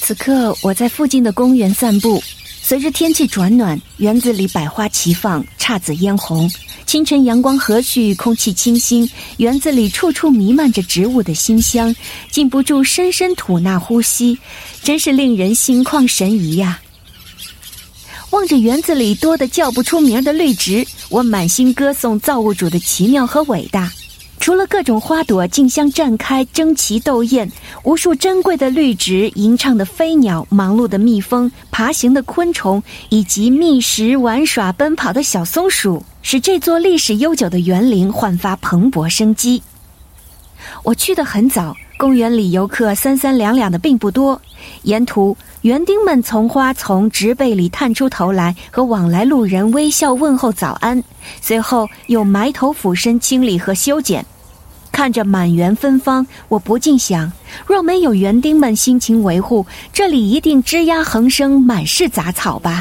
此刻我在附近的公园散步，随着天气转暖，园子里百花齐放，姹紫嫣红，清晨阳光和煦，空气清新，园子里处处弥漫着植物的馨香，禁不住深深吐纳呼吸，真是令人心旷神怡呀。望着园子里多得叫不出名的绿植，我满心歌颂造物主的奇妙和伟大。除了各种花朵竞相绽开争奇斗艳，无数珍贵的绿植，吟唱的飞鸟，忙碌的蜜蜂，爬行的昆虫，以及觅食玩耍奔跑的小松鼠，使这座历史悠久的园林焕发蓬勃生机。我去得很早，公园里游客三三两两的并不多，沿途园丁们从花丛植被里探出头来，和往来路人微笑问候早安，随后又埋头俯身清理和修剪。看着满园芬芳，我不禁想，若没有园丁们辛勤维护，这里一定枝桠横生，满是杂草吧。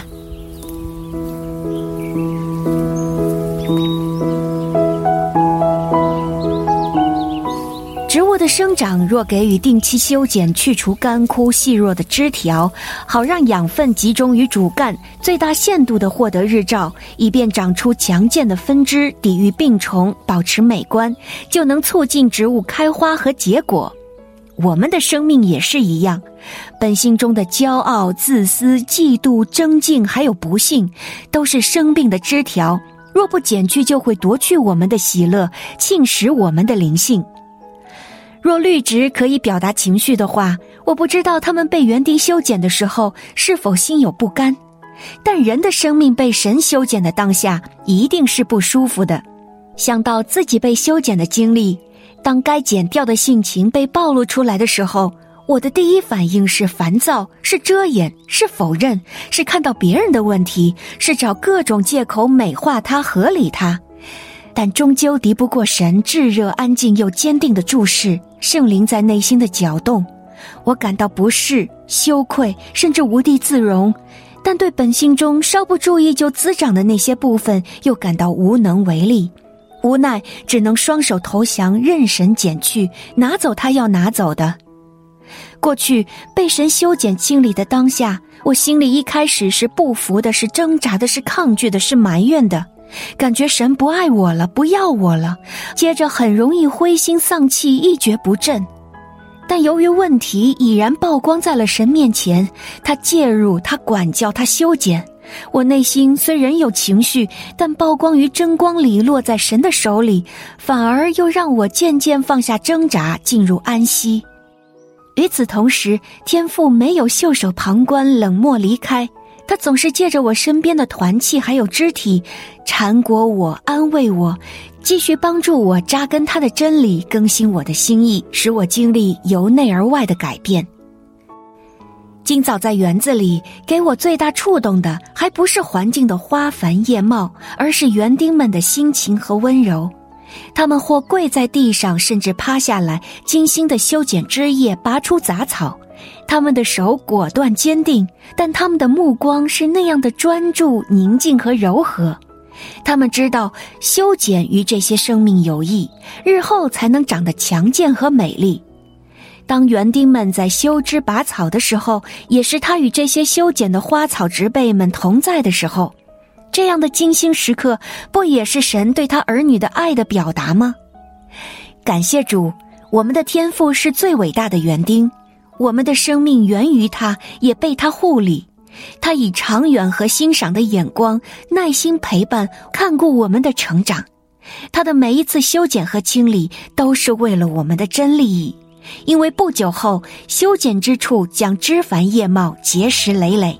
植物的生长若给予定期修剪，去除干枯细弱的枝条，好让养分集中于主干，最大限度地获得日照，以便长出强健的分支，抵御病虫，保持美观，就能促进植物开花和结果。我们的生命也是一样，本性中的骄傲、自私、嫉妒、争竞还有不幸，都是生病的枝条，若不剪去，就会夺去我们的喜乐，侵蚀我们的灵性。若绿植可以表达情绪的话，我不知道它们被园丁修剪的时候是否心有不甘，但人的生命被神修剪的当下，一定是不舒服的。想到自己被修剪的经历，当该剪掉的性情被暴露出来的时候，我的第一反应是烦躁，是遮掩，是否认，是看到别人的问题，是找各种借口美化它，合理它。但终究敌不过神炙热、安静又坚定的注视，圣灵在内心的搅动。我感到不适、羞愧，甚至无地自容，但对本性中稍不注意就滋长的那些部分又感到无能为力，无奈只能双手投降，任神剪去，拿走他要拿走的。过去被神修剪清理的当下，我心里一开始是不服的，是挣扎的，是抗拒的，是埋怨的，感觉神不爱我了，不要我了，接着很容易灰心丧气，一蹶不振。但由于问题已然曝光在了神面前，他介入，他管教，他修剪，我内心虽仍有情绪，但曝光于真光里，落在神的手里，反而又让我渐渐放下挣扎，进入安息。与此同时，天父没有袖手旁观，冷漠离开，他总是借着我身边的团契还有肢体，缠裹我，安慰我，继续帮助我扎根他的真理，更新我的心意，使我经历由内而外的改变。今早在园子里，给我最大触动的还不是环境的花繁叶茂，而是园丁们的心情和温柔。他们或跪在地上，甚至趴下来，精心地修剪枝叶，拔出杂草。他们的手果断坚定，但他们的目光是那样的专注、宁静和柔和。他们知道修剪与这些生命有益，日后才能长得强健和美丽。当园丁们在修枝拔草的时候，也是他与这些修剪的花草植被们同在的时候。这样的精心时刻，不也是神对他儿女的爱的表达吗？感谢主，我们的天父是最伟大的园丁，我们的生命源于他，也被他护理。他以长远和欣赏的眼光，耐心陪伴，看顾我们的成长。他的每一次修剪和清理，都是为了我们的真利益。因为不久后，修剪之处将枝繁叶茂，结实累累。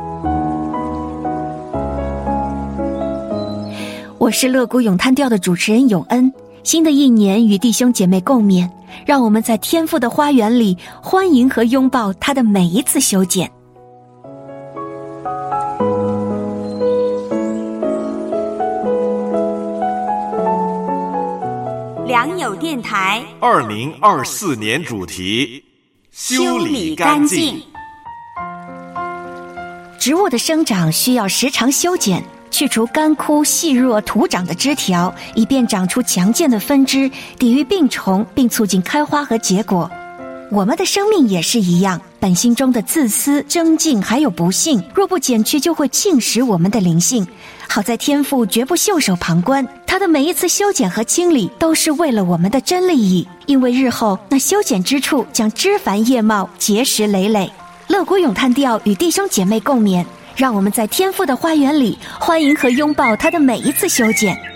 我是乐谷咏叹调的主持人永恩，新的一年与弟兄姐妹共勉，让我们在天父的花园里欢迎和拥抱他的每一次修剪。 良友电台 2024年主题：修理干净。 植物的生长需要时常修剪，去除干枯细弱徒长的枝条，以便长出强健的分支，抵御病虫，并促进开花和结果。我们的生命也是一样， 本心中的自私、争竞还有不幸，若不减去，就会侵蚀我们的灵性。好在天父绝不袖手旁观，他的每一次修剪和清理都是为了我们的真利益，因为日后那修剪之处将枝繁叶茂，结实累累。乐谷咏叹调与弟兄姐妹共勉，让我们在天父的花园里欢迎和拥抱他的每一次修剪。